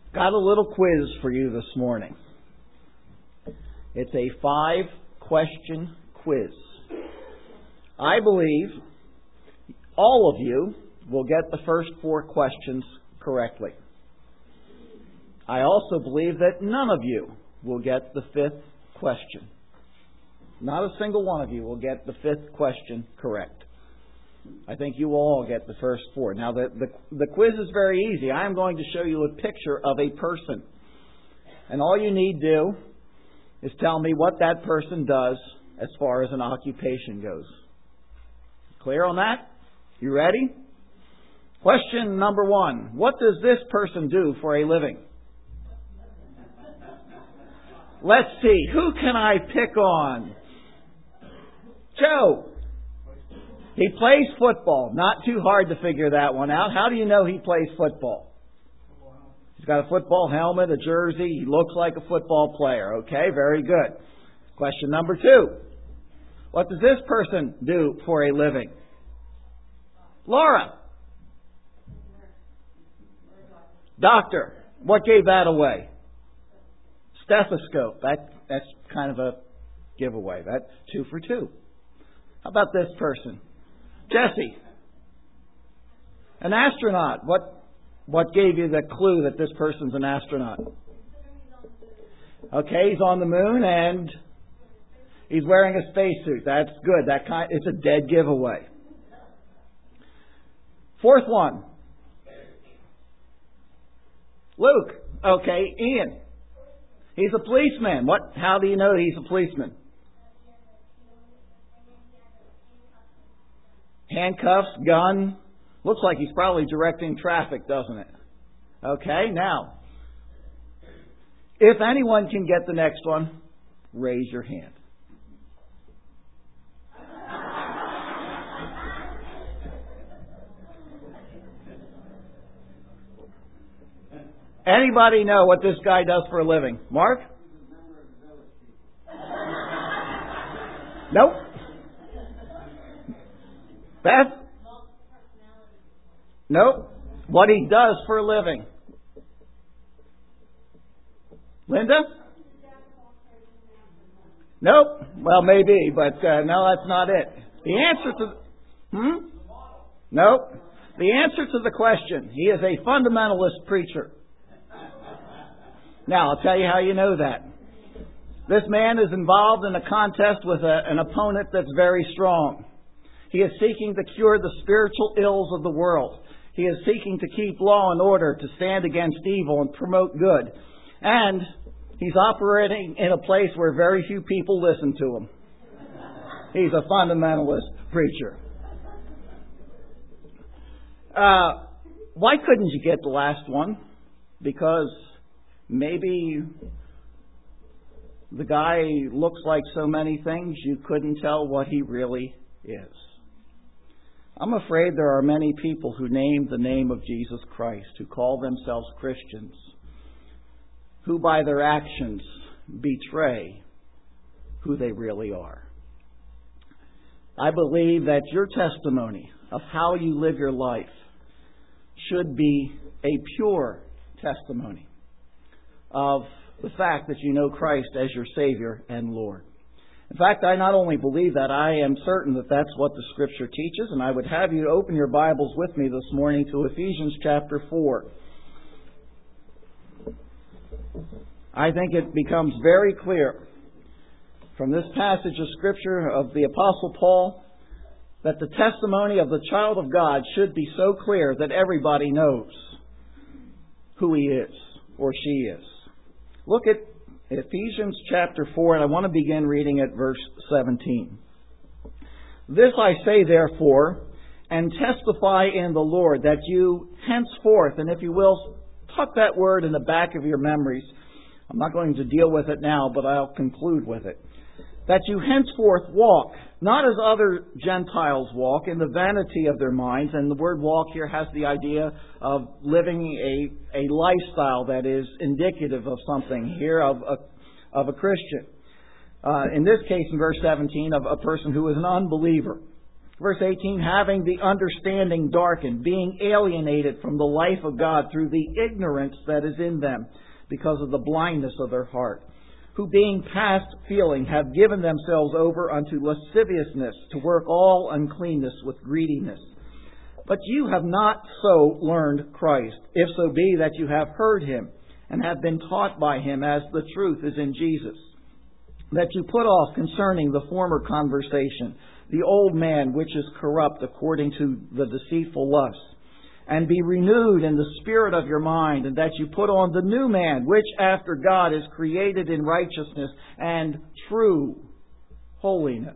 Got a little quiz for you this morning. It's a 5-question quiz. I believe all of you will get the first 4 questions correctly. I also believe that none of you will get the 5th question. Not a single one of you will get the 5th question correct. I think you will all get the first 4. Now, the quiz is very easy. I am going to show you a picture of a person. And all you need to do is tell me what that person does as far as an occupation goes. Clear on that? You ready? Question number 1. What does this person do for a living? Let's see. Who can I pick on? Joe. He plays football. Not too hard to figure that one out. How do you know he plays football? He's got a football helmet, a jersey. He looks like a football player. Okay, very good. Question number 2. What does this person do for a living? Laura. Doctor. What gave that away? Stethoscope. That's kind of a giveaway. That's 2 for 2. How about this person? Jesse. An astronaut. What gave you the clue that this person's an astronaut? Okay, he's on the moon and he's wearing a spacesuit. That's good. It's a dead giveaway. 4th one. Luke. Okay, Ian. He's a policeman. How do you know he's a policeman? Handcuffs, gun. Looks like he's probably directing traffic, doesn't it? Okay, now, if anyone can get the next one, raise your hand. Anybody know what this guy does for a living? Mark? Nope. Beth? Nope. What he does for a living? Linda? Nope. Well, maybe, but no, that's not it. The answer to... Nope. The answer to the question, he is a fundamentalist preacher. Now, I'll tell you how you know that. This man is involved in a contest with an opponent that's very strong. He is seeking to cure the spiritual ills of the world. He is seeking to keep law and order, to stand against evil and promote good. And he's operating in a place where very few people listen to him. He's a fundamentalist preacher. Why couldn't you get the last one? Because maybe the guy looks like so many things you couldn't tell what he really is. I'm afraid there are many people who name the name of Jesus Christ, who call themselves Christians, who by their actions betray who they really are. I believe that your testimony of how you live your life should be a pure testimony of the fact that you know Christ as your Savior and Lord. In fact, I not only believe that, I am certain that that's what the Scripture teaches, and I would have you open your Bibles with me this morning to Ephesians chapter 4. I think it becomes very clear from this passage of Scripture of the Apostle Paul that the testimony of the child of God should be so clear that everybody knows who he is or she is. Look at Ephesians chapter 4, and I want to begin reading at verse 17. This I say, therefore, and testify in the Lord, that you henceforth, and if you will, tuck that word in the back of your memories. I'm not going to deal with it now, but I'll conclude with it. That you henceforth walk, not as other Gentiles walk, in the vanity of their minds. And the word walk here has the idea of living a lifestyle that is indicative of something here, of a Christian. In this case, in verse 17, of a person who is an unbeliever. Verse 18, having the understanding darkened, being alienated from the life of God through the ignorance that is in them, because of the blindness of their heart, who being past feeling have given themselves over unto lasciviousness, to work all uncleanness with greediness. But you have not so learned Christ, if so be that you have heard Him, and have been taught by Him, as the truth is in Jesus, that you put off concerning the former conversation the old man which is corrupt according to the deceitful lusts, and be renewed in the spirit of your mind, and that you put on the new man, which after God is created in righteousness and true holiness.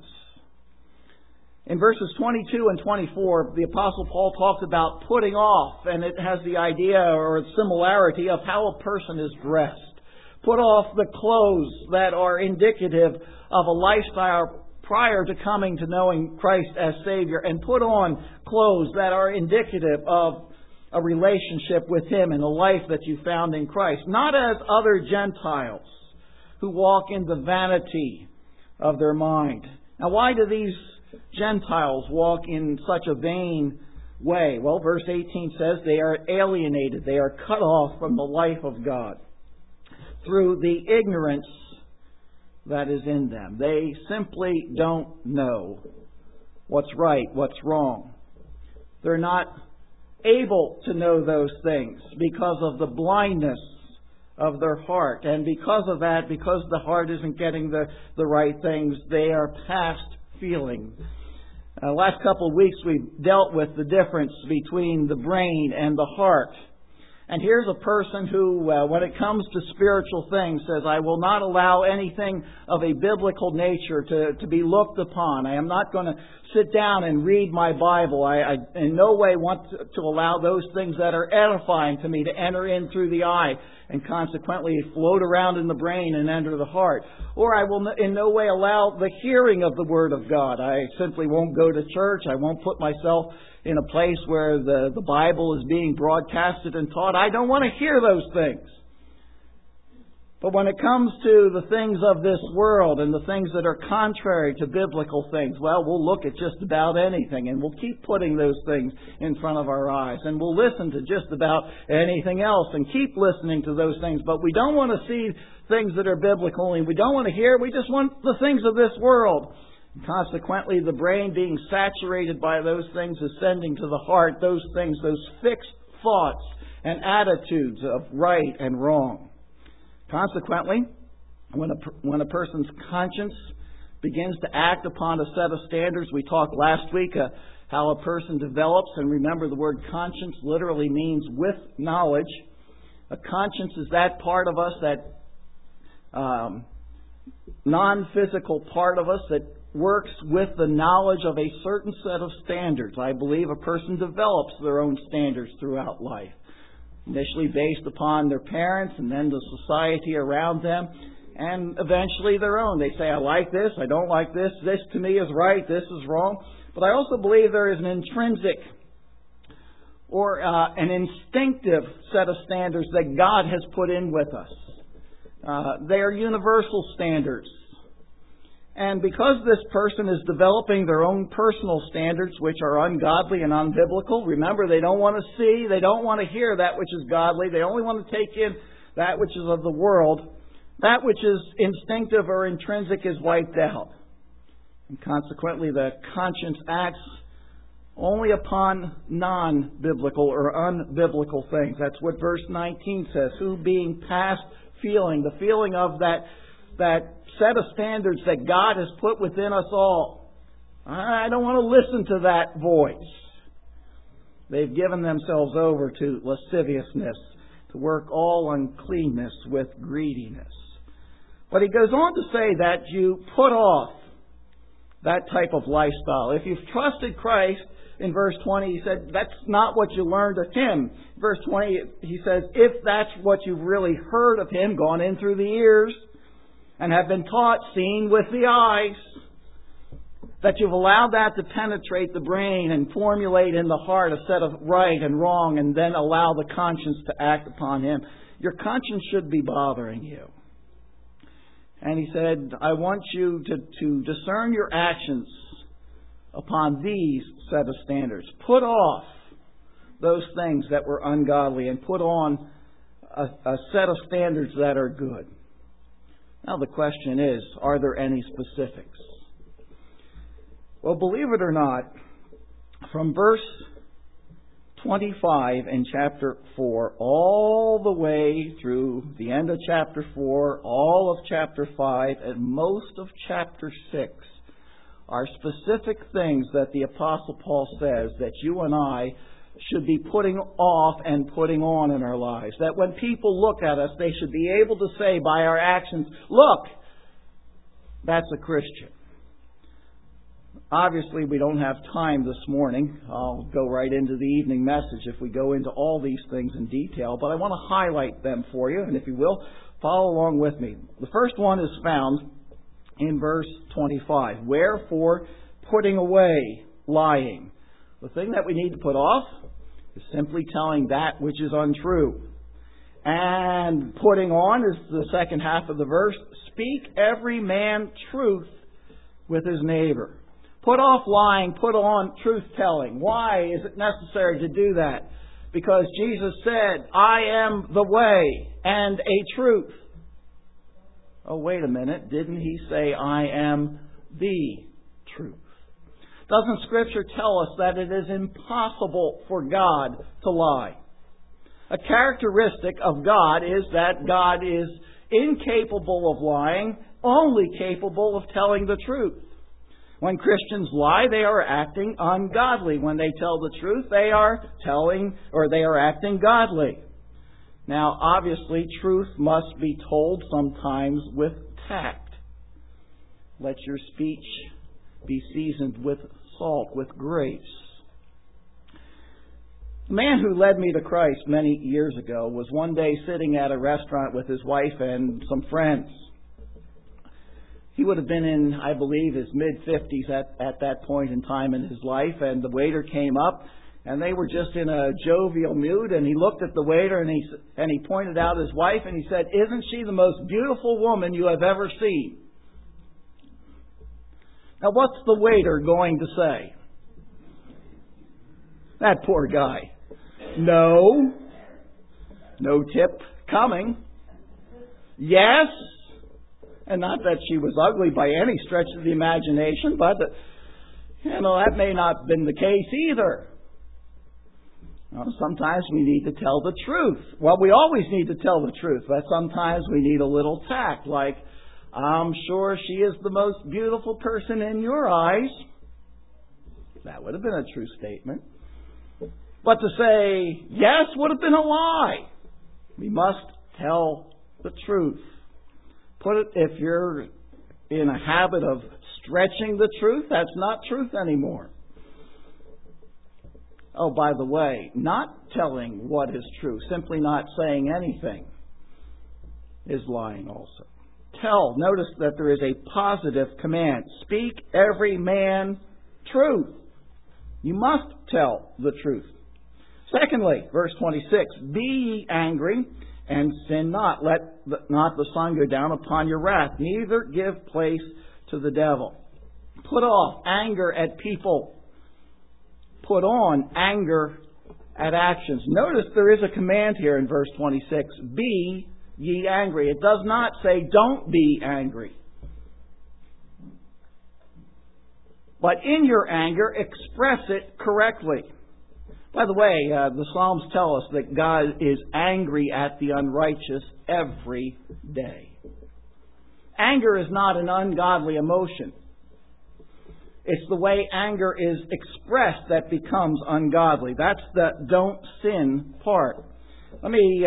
In verses 22 and 24, the Apostle Paul talks about putting off, and it has the idea or similarity of how a person is dressed. Put off the clothes that are indicative of a lifestyle prior to coming to knowing Christ as Savior, and put on clothes that are indicative of a relationship with Him and a life that you found in Christ. Not as other Gentiles who walk in the vanity of their mind. Now, why do these Gentiles walk in such a vain way? Well, verse 18 says they are alienated. They are cut off from the life of God through the ignorance that is in them. They simply don't know what's right, what's wrong. They're not able to know those things because of the blindness of their heart. And because of that, because the heart isn't getting the right things, they are past feeling. Last couple of weeks we've dealt with the difference between the brain and the heart. And here's a person who, when it comes to spiritual things, says, I will not allow anything of a biblical nature to be looked upon. I am not going to sit down and read my Bible. I in no way want to allow those things that are edifying to me to enter in through the eye and consequently float around in the brain and enter the heart. Or I will in no way allow the hearing of the Word of God. I simply won't go to church. I won't put myself in a place where the Bible is being broadcasted and taught. I don't want to hear those things. But when it comes to the things of this world and the things that are contrary to biblical things, well, we'll look at just about anything, and we'll keep putting those things in front of our eyes, and we'll listen to just about anything else and keep listening to those things. But we don't want to see things that are biblical, and we don't want to hear. We just want the things of this world. Consequently, the brain being saturated by those things is sending to the heart those things, those fixed thoughts and attitudes of right and wrong. Consequently, when a person's conscience begins to act upon a set of standards, we talked last week how a person develops, and remember the word conscience literally means with knowledge. A conscience is that part of us, that non-physical part of us that works with the knowledge of a certain set of standards. I believe a person develops their own standards throughout life, initially based upon their parents and then the society around them, and eventually their own. They say, I like this, I don't like this, this to me is right, this is wrong. But I also believe there is an intrinsic or an instinctive set of standards that God has put in with us. They are universal standards. And because this person is developing their own personal standards, which are ungodly and unbiblical, remember, they don't want to see, they don't want to hear that which is godly. They only want to take in that which is of the world. That which is instinctive or intrinsic is wiped out. And consequently, the conscience acts only upon non-biblical or unbiblical things. That's what verse 19 says. Who being past feeling, the feeling of that set of standards that God has put within us all. I don't want to listen to that voice. They've given themselves over to lasciviousness, to work all uncleanness with greediness. But he goes on to say that you put off that type of lifestyle. If you've trusted Christ, in verse 20 he said, that's not what you learned of Him. Verse 20 he says, if that's what you've really heard of Him, gone in through the ears, and have been taught, seen with the eyes, that you've allowed that to penetrate the brain and formulate in the heart a set of right and wrong, and then allow the conscience to act upon Him, your conscience should be bothering you. And he said, I want you to discern your actions upon these set of standards. Put off those things that were ungodly and put on a set of standards that are good. Now the question is, are there any specifics? Well, believe it or not, from verse 25 in chapter 4 all the way through the end of chapter 4, all of chapter 5, and most of chapter 6 are specific things that the Apostle Paul says that you and I should be putting off and putting on in our lives. That when people look at us, they should be able to say by our actions, look, that's a Christian. Obviously, we don't have time this morning. I'll go right into the evening message if we go into all these things in detail, but I want to highlight them for you, and if you will, follow along with me. The first one is found in verse 25. Wherefore, putting away lying. The thing that we need to put off is simply telling that which is untrue. And putting on is the second half of the verse. Speak every man truth with his neighbor. Put off lying, put on truth-telling. Why is it necessary to do that? Because Jesus said, I am the way and a truth. Oh, wait a minute. Didn't He say, I am the truth? Doesn't Scripture tell us that it is impossible for God to lie? A characteristic of God is that God is incapable of lying, only capable of telling the truth. When Christians lie, they are acting ungodly. When they tell the truth, they are acting godly. Now, obviously, truth must be told sometimes with tact. Let your speech be seasoned with salt, with grace. The man who led me to Christ many years ago was one day sitting at a restaurant with his wife and some friends. He would have been in, I believe, his mid-50s at that point in time in his life, and the waiter came up, and they were just in a jovial mood, and he looked at the waiter, and he pointed out his wife, and he said, "Isn't she the most beautiful woman you have ever seen?" Now, what's the waiter going to say? That poor guy. No tip coming. Yes. And not that she was ugly by any stretch of the imagination, but that may not have been the case either. Sometimes we need to tell the truth. Well, we always need to tell the truth, but sometimes we need a little tact, like, I'm sure she is the most beautiful person in your eyes. That would have been a true statement. But to say yes would have been a lie. We must tell the truth. If you're in a habit of stretching the truth, that's not truth anymore. Oh, by the way, not telling what is true, simply not saying anything, is lying also. Tell. Notice that there is a positive command. Speak every man truth. You must tell the truth. Secondly, verse 26, be ye angry and sin not. Let not the sun go down upon your wrath. Neither give place to the devil. Put off anger at people. Put on anger at actions. Notice there is a command here in verse 26. Be ye angry. It does not say don't be angry. But in your anger, express it correctly. By the way, the Psalms tell us that God is angry at the unrighteous every day. Anger is not an ungodly emotion. It's the way anger is expressed that becomes ungodly. That's the don't sin part. Let me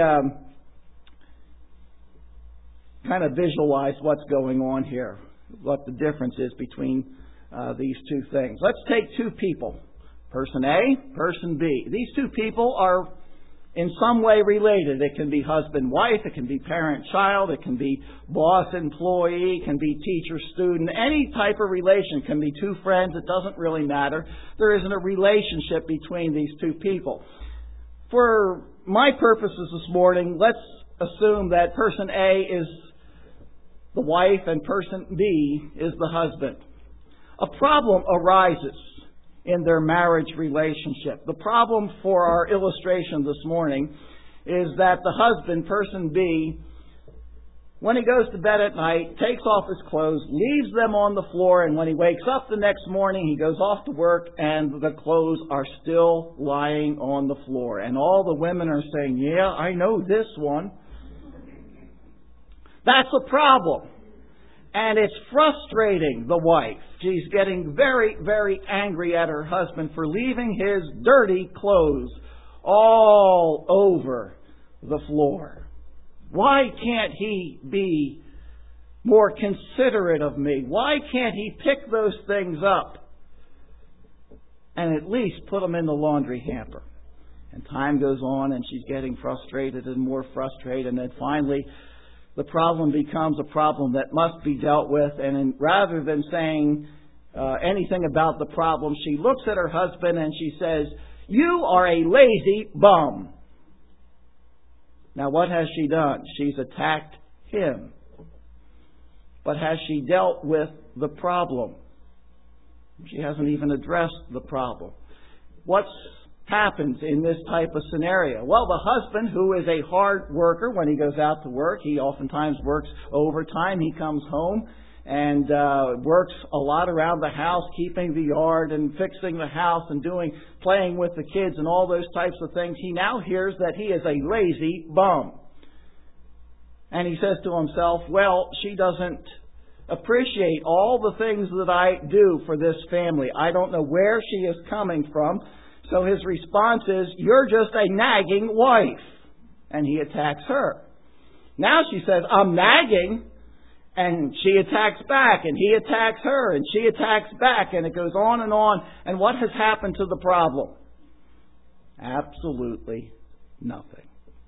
kind of visualize what's going on here, what the difference is between these two things. Let's take two people. Person A, person B. These two people are in some way related. It can be husband-wife, it can be parent-child, it can be boss-employee, it can be teacher-student. Any type of relation. Can be two friends. It doesn't really matter. There isn't a relationship between these two people. For my purposes this morning, let's assume that person A is the wife and person B is the husband. A problem arises. in their marriage relationship. The problem for our illustration this morning is that the husband, person B, when he goes to bed at night, takes off his clothes, leaves them on the floor, and when he wakes up the next morning, he goes off to work, and the clothes are still lying on the floor. And all the women are saying, "Yeah, I know this one." That's a problem. And it's frustrating the wife. She's getting very, very angry at her husband for leaving his dirty clothes all over the floor. Why can't he be more considerate of me? Why can't he pick those things up and at least put them in the laundry hamper? And time goes on and she's getting frustrated and more frustrated. And then finally, the problem becomes a problem that must be dealt with. And rather than saying anything about the problem, she looks at her husband and she says, "You are a lazy bum." Now, what has she done? She's attacked him. But has she dealt with the problem? She hasn't even addressed the problem. What happens in this type of scenario? Well, the husband, who is a hard worker when he goes out to work, he oftentimes works overtime. He comes home and works a lot around the house, keeping the yard and fixing the house and playing with the kids and all those types of things. He now hears that he is a lazy bum. And he says to himself, well, she doesn't appreciate all the things that I do for this family. I don't know where she is coming from. So his response is, "You're just a nagging wife." And he attacks her. Now she says, "I'm nagging." And she attacks back, and he attacks her, and she attacks back, and it goes on. And what has happened to the problem? Absolutely nothing.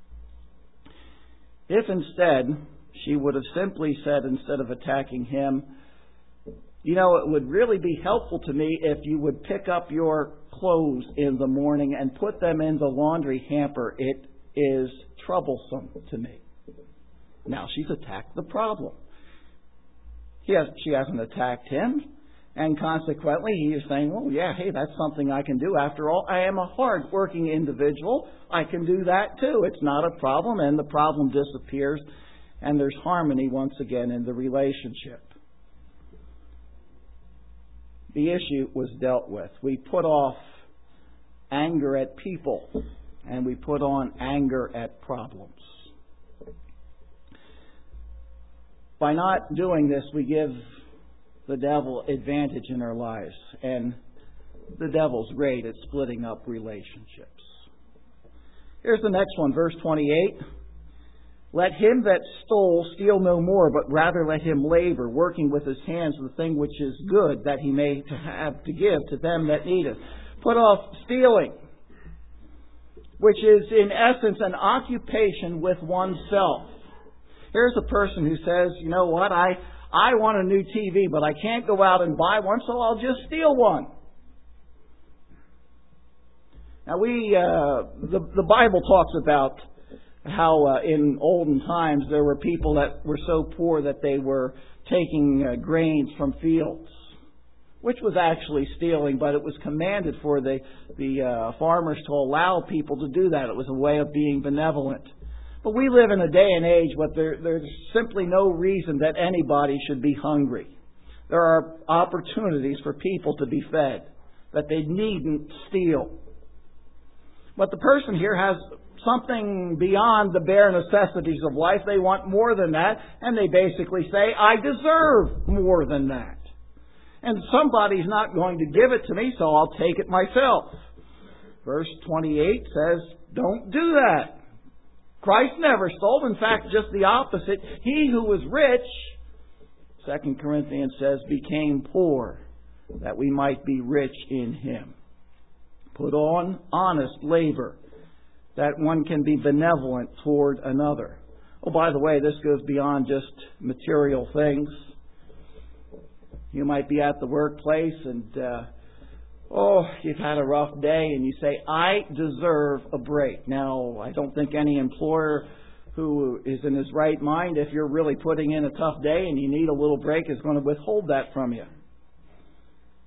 If instead she would have simply said, instead of attacking him, "You know, it would really be helpful to me if you would pick up your clothes in the morning and put them in the laundry hamper. It is troublesome to me." Now she's attacked the problem. She hasn't attacked him, and consequently he is saying, "Well, yeah, hey, that's something I can do. After all, I am a hard-working individual. I can do that too. It's not a problem," and the problem disappears, and there's harmony once again in the relationship. The issue was dealt with. We put off anger at people, and we put on anger at problems. By not doing this, we give the devil advantage in our lives. And the devil's great at splitting up relationships. Here's the next one, verse 28. "Let him that stole steal no more, but rather let him labor, working with his hands the thing which is good, that he may have to give to them that need it." Put off stealing, which is in essence an occupation with oneself. Here's a person who says, "You know what, I want a new TV, but I can't go out and buy one, so I'll just steal one." Now the Bible talks about how in olden times there were people that were so poor that they were taking grains from fields, which was actually stealing, but it was commanded for the farmers to allow people to do that. It was a way of being benevolent. But we live in a day and age where there's simply no reason that anybody should be hungry. There are opportunities for people to be fed, that they needn't steal. But the person here has something beyond the bare necessities of life. They want more than that, and they basically say, "I deserve more than that. And somebody's not going to give it to me, so I'll take it myself." Verse 28 says, don't do that. Christ never stole. In fact, just the opposite. He who was rich, 2 Corinthians says, became poor, that we might be rich in Him. Put on honest labor, that one can be benevolent toward another. Oh, by the way, this goes beyond just material things. You might be at the workplace and, you've had a rough day and you say, "I deserve a break." Now, I don't think any employer who is in his right mind, if you're really putting in a tough day and you need a little break, is going to withhold that from you.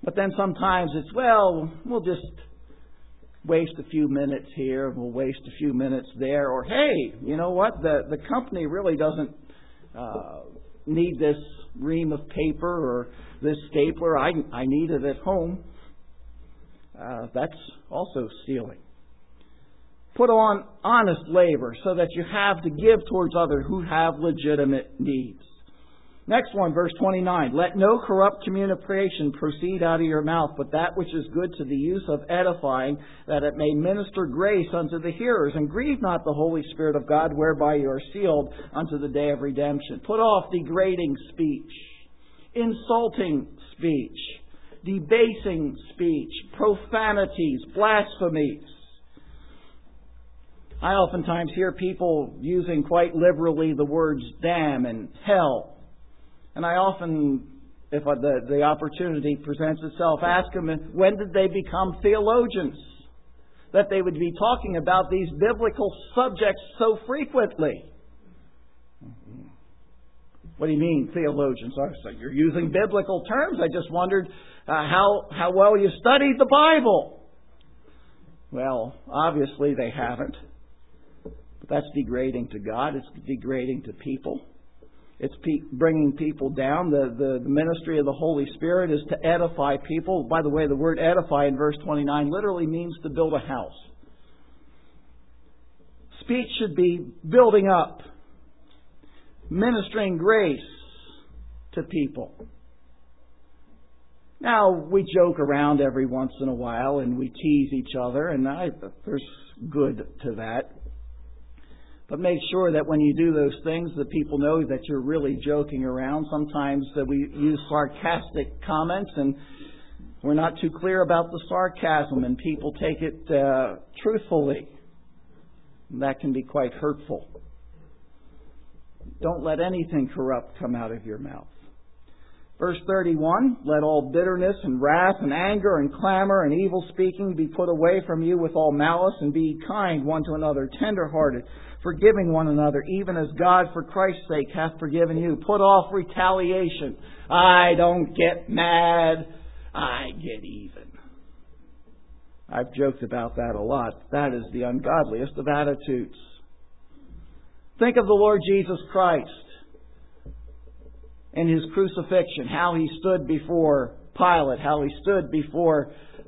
But then sometimes it's, well, we'll just waste a few minutes here, we'll waste a few minutes there, or hey, you know what, the company really doesn't need this ream of paper or this stapler. I need it at home. That's also stealing. Put on honest labor so that you have to give towards others who have legitimate needs. Next one, verse 29. Let no corrupt communication proceed out of your mouth, but that which is good to the use of edifying, that it may minister grace unto the hearers. And grieve not the Holy Spirit of God, whereby you are sealed unto the day of redemption. Put off degrading speech, insulting speech, debasing speech, profanities, blasphemies. I oftentimes hear people using quite liberally the words damn and hell. And I often, if the opportunity presents itself, ask them, when did they become theologians? That they would be talking about these biblical subjects so frequently. What do you mean, theologians? So you're using biblical terms. I just wondered how well you studied the Bible. Well, obviously they haven't. But that's degrading to God. It's degrading to people. It's bringing people down. The ministry of the Holy Spirit is to edify people. By the way, the word edify in verse 29 literally means to build a house. Speech should be building up, ministering grace to people. Now, we joke around every once in a while and we tease each other, and there's good to that. But make sure that when you do those things, that people know that you're really joking around. Sometimes we use sarcastic comments and we're not too clear about the sarcasm, and people take it truthfully. That can be quite hurtful. Don't let anything corrupt come out of your mouth. Verse 31, let all bitterness and wrath and anger and clamor and evil speaking be put away from you with all malice, and be kind one to another, tender-hearted, forgiving one another, even as God for Christ's sake hath forgiven you. Put off retaliation. I don't get mad, I get even. I've joked about that a lot. That is the ungodliest of attitudes. Think of the Lord Jesus Christ in His crucifixion, how He stood before Pilate, how He stood before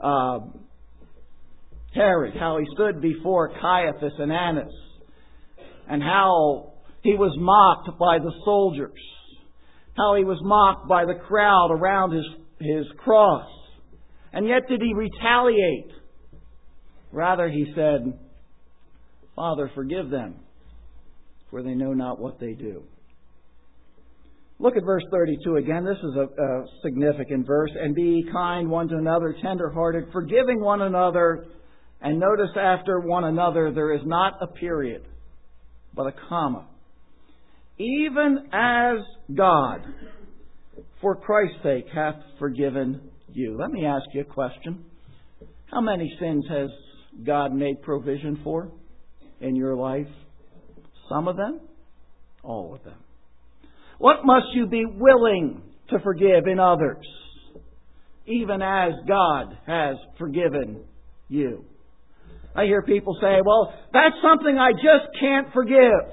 Herod, how He stood before Caiaphas and Annas, and how He was mocked by the soldiers, how He was mocked by the crowd around His cross. And yet did He retaliate? Rather, He said, Father, forgive them, for they know not what they do. Look at verse 32 again. This is a significant verse. And be kind one to another, tender-hearted, forgiving one another. And notice after one another there is not a period, but a comma. Even as God, for Christ's sake, hath forgiven you. Let me ask you a question. How many sins has God made provision for in your life? Some of them? All of them. What must you be willing to forgive in others, even as God has forgiven you? I hear people say, well, that's something I just can't forgive.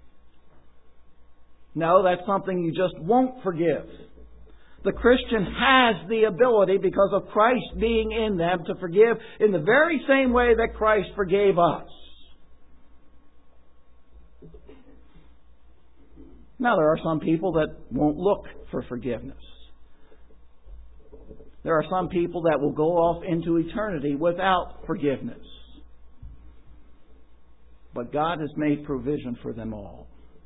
No, that's something you just won't forgive. The Christian has the ability, because of Christ being in them, to forgive in the very same way that Christ forgave us. Now, there are some people that won't look for forgiveness. There are some people that will go off into eternity without forgiveness. But God has made provision for them all.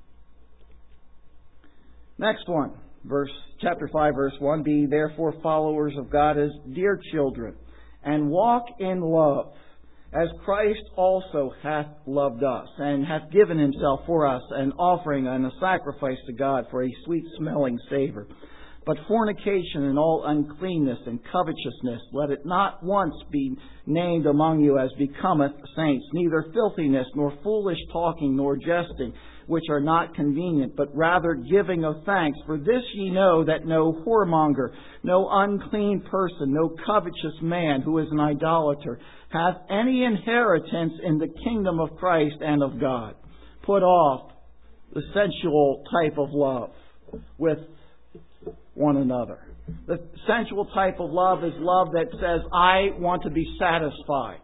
Next one, chapter 5, verse 1. Be therefore followers of God as dear children, and walk in love, as Christ also hath loved us, and hath given Himself for us, an offering and a sacrifice to God for a sweet-smelling savor. But fornication and all uncleanness and covetousness, let it not once be named among you as becometh saints, neither filthiness, nor foolish talking, nor jesting, which are not convenient, but rather giving of thanks. For this ye know, that no whoremonger, no unclean person, no covetous man who is an idolater, hath any inheritance in the kingdom of Christ and of God. Put off the sensual type of love with one another. The sensual type of love is love that says, I want to be satisfied,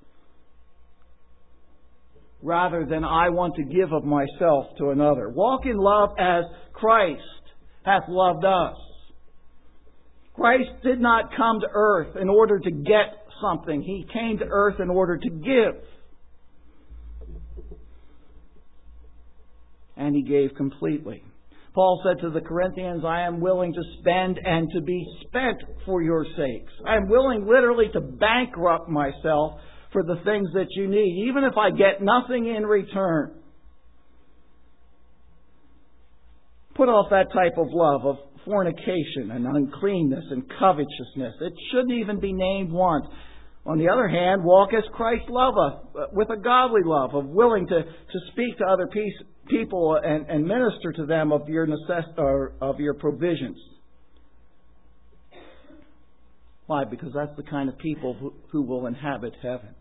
rather than I want to give of myself to another. Walk in love as Christ hath loved us. Christ did not come to earth in order to get something. He came to earth in order to give. And He gave completely. Paul said to the Corinthians, I am willing to spend and to be spent for your sakes. I am willing literally to bankrupt myself for the things that you need, even if I get nothing in return. Put off that type of love of fornication and uncleanness and covetousness. It shouldn't even be named once. On the other hand, walk as Christ loveth, with a godly love, of willing to speak to other people and minister to them of your of your provisions. Why? Because that's the kind of people who will inhabit heaven.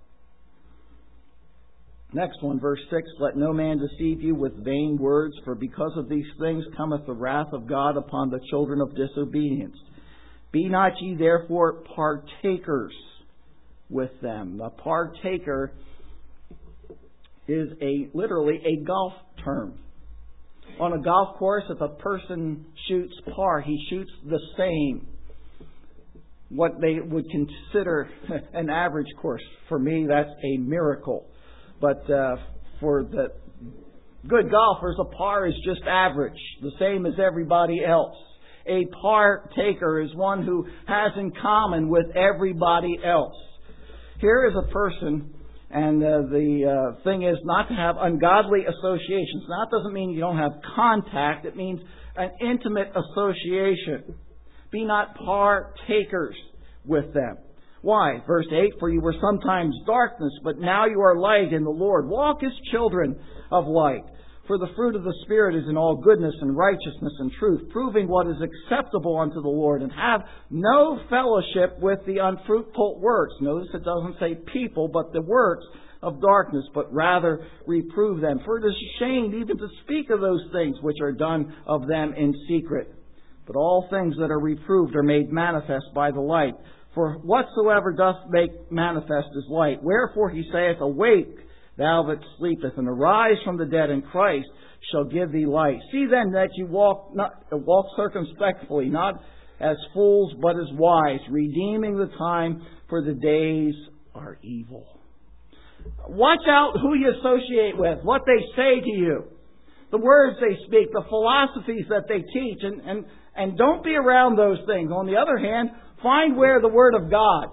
Next one, verse 6, let no man deceive you with vain words, for because of these things cometh the wrath of God upon the children of disobedience. Be not ye therefore partakers with them. The partaker is literally a golf term. On a golf course, if a person shoots par, he shoots the same. What they would consider an average course. For me, that's a miracle. But for the good golfers, a par is just average, the same as everybody else. A partaker is one who has in common with everybody else. Here is a person, and the thing is not to have ungodly associations. Now, that doesn't mean you don't have contact. It means an intimate association. Be not partakers with them. Why? Verse 8, for you were sometimes darkness, but now you are light in the Lord. Walk as children of light. For the fruit of the Spirit is in all goodness and righteousness and truth, proving what is acceptable unto the Lord, and have no fellowship with the unfruitful works. Notice it doesn't say people, but the works of darkness, but rather reprove them. For it is ashamed even to speak of those things which are done of them in secret. But all things that are reproved are made manifest by the light. For whatsoever doth make manifest is light. Wherefore he saith, awake, thou that sleepest, and arise from the dead, and Christ shall give thee light. See then that you walk circumspectly, not as fools, but as wise, redeeming the time, for the days are evil. Watch out who you associate with, what they say to you, the words they speak, the philosophies that they teach, and don't be around those things. On the other hand, find where the Word of God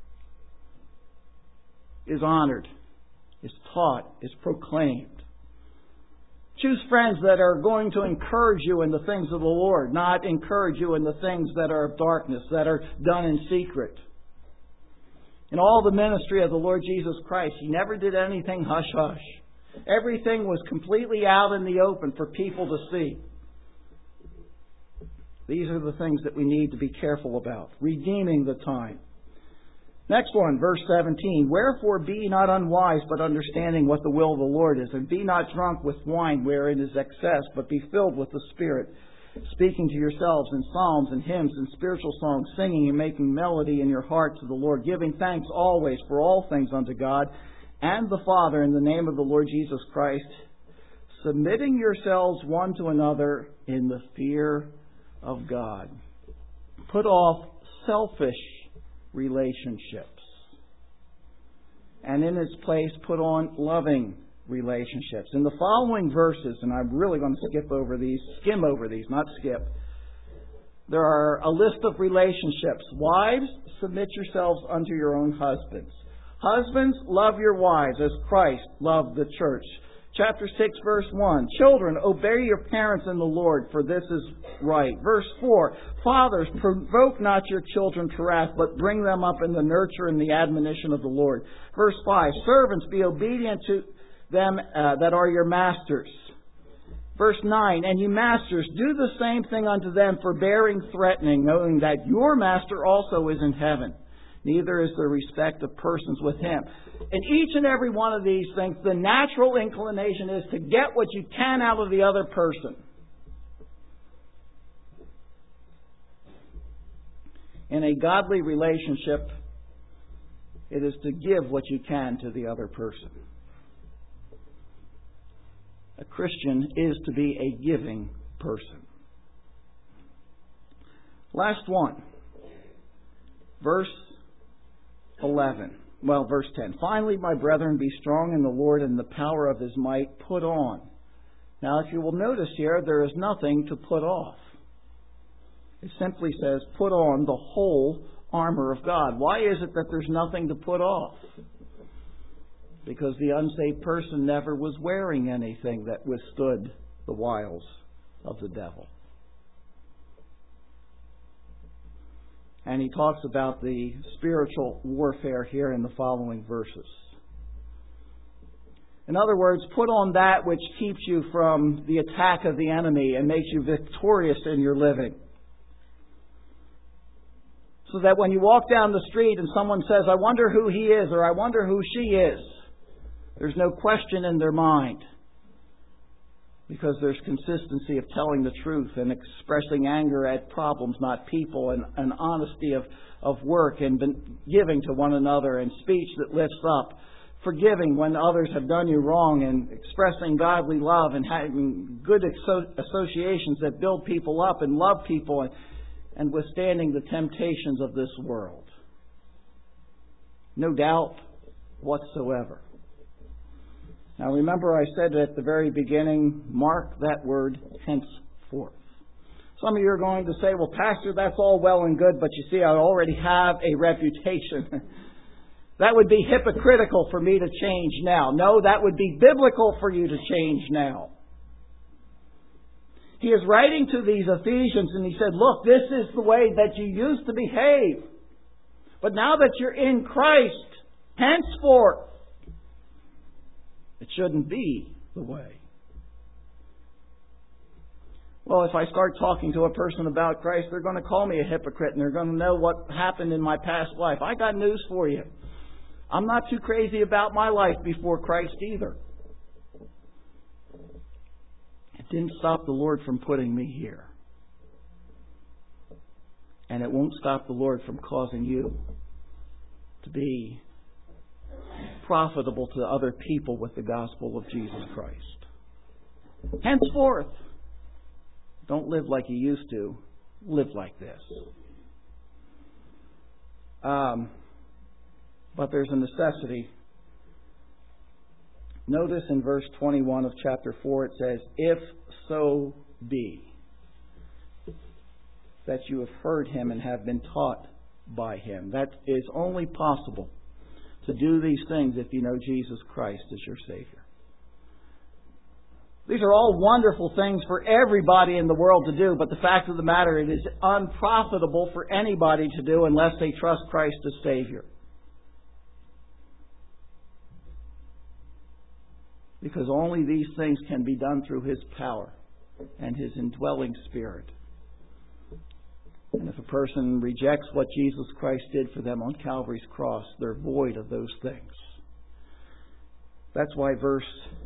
is honored, is taught, is proclaimed. Choose friends that are going to encourage you in the things of the Lord, not encourage you in the things that are of darkness, that are done in secret. In all the ministry of the Lord Jesus Christ, He never did anything hush-hush. Everything was completely out in the open for people to see. These are the things that we need to be careful about. Redeeming the time. Next one, verse 17. Wherefore be ye not unwise, but understanding what the will of the Lord is. And be not drunk with wine wherein is excess, but be filled with the Spirit, speaking to yourselves in psalms and hymns and spiritual songs, singing and making melody in your heart to the Lord, giving thanks always for all things unto God and the Father in the name of the Lord Jesus Christ, submitting yourselves one to another in the fear of God. Put off selfish relationships, and in its place put on loving relationships. In the following verses, and I'm really going to skim over these, not skip. There are a list of relationships. Wives, submit yourselves unto your own husbands. Husbands, love your wives as Christ loved the church. Chapter 6, verse 1. Children, obey your parents in the Lord, for this is right. Verse 4. Fathers, provoke not your children to wrath, but bring them up in the nurture and the admonition of the Lord. Verse 5. Servants, be obedient to them that are your masters. Verse 9. And ye masters, do the same thing unto them, forbearing threatening, knowing that your master also is in heaven. Neither is there respect of persons with him. In each and every one of these things, the natural inclination is to get what you can out of the other person. In a godly relationship, it is to give what you can to the other person. A Christian is to be a giving person. Last one. Verse 11. Well, verse 10. Finally, my brethren, be strong in the Lord and the power of His might. Put on. Now, if you will notice here, there is nothing to put off. It simply says, put on the whole armor of God. Why is it that there's nothing to put off? Because the unsaved person never was wearing anything that withstood the wiles of the devil. And he talks about the spiritual warfare here in the following verses. In other words, put on that which keeps you from the attack of the enemy and makes you victorious in your living. So that when you walk down the street and someone says, I wonder who he is or I wonder who she is, there's no question in their mind. Because there's consistency of telling the truth and expressing anger at problems, not people, and honesty of work and giving to one another and speech that lifts up, forgiving when others have done you wrong and expressing godly love and having good associations that build people up and love people and withstanding the temptations of this world. No doubt whatsoever. Now remember I said at the very beginning, mark that word henceforth. Some of you are going to say, well, Pastor, that's all well and good, but you see, I already have a reputation. That would be hypocritical for me to change now. No, that would be biblical for you to change now. He is writing to these Ephesians and he said, look, this is the way that you used to behave. But now that you're in Christ, henceforth, it shouldn't be the way. Well, if I start talking to a person about Christ, they're going to call me a hypocrite and they're going to know what happened in my past life. I got news for you. I'm not too crazy about my life before Christ either. It didn't stop the Lord from putting me here. And it won't stop the Lord from causing you to be profitable to other people with the gospel of Jesus Christ. Henceforth, don't live like you used to. Live like this. But there's a necessity. Notice in verse 21 of chapter 4 it says, if so be that you have heard Him and have been taught by Him. That is only possible to do these things if you know Jesus Christ as your Savior. These are all wonderful things for everybody in the world to do, but the fact of the matter, it is unprofitable for anybody to do unless they trust Christ as Savior. Because only these things can be done through His power and His indwelling Spirit. And if a person rejects what Jesus Christ did for them on Calvary's cross, they're void of those things. That's why verse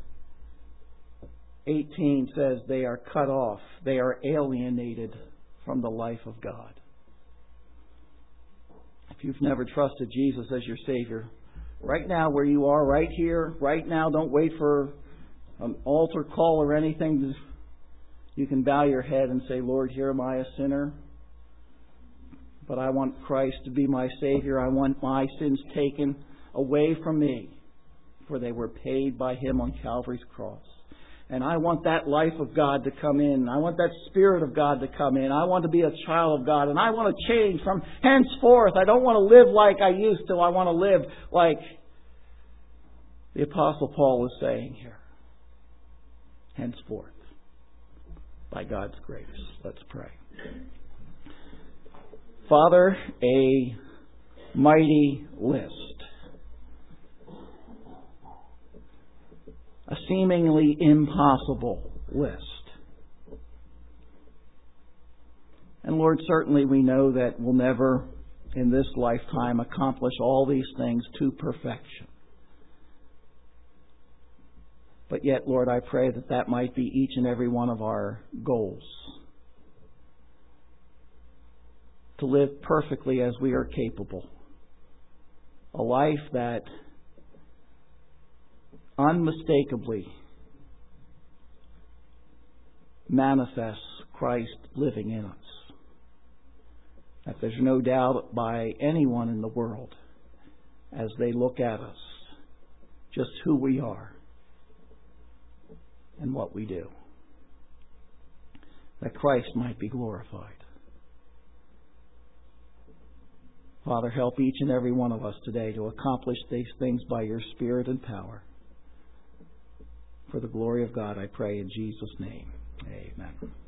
18 says they are cut off. They are alienated from the life of God. If you've never trusted Jesus as your Savior, right now where you are, right here, right now, don't wait for an altar call or anything. You can bow your head and say, Lord, here am I, a sinner. But I want Christ to be my Savior. I want my sins taken away from me, for they were paid by Him on Calvary's cross. And I want that life of God to come in. I want that Spirit of God to come in. I want to be a child of God. And I want to change from henceforth. I don't want to live like I used to. I want to live like the Apostle Paul was saying here. henceforth, by God's grace. Let's pray. Father, a mighty list. A seemingly impossible list. And Lord, certainly we know that we'll never in this lifetime accomplish all these things to perfection. But yet, Lord, I pray that that might be each and every one of our goals. To live perfectly as we are capable. A life that unmistakably manifests Christ living in us. That there's no doubt by anyone in the world as they look at us just who we are and what we do. That Christ might be glorified. Father, help each and every one of us today to accomplish these things by your Spirit and power. For the glory of God, I pray in Jesus' name. Amen.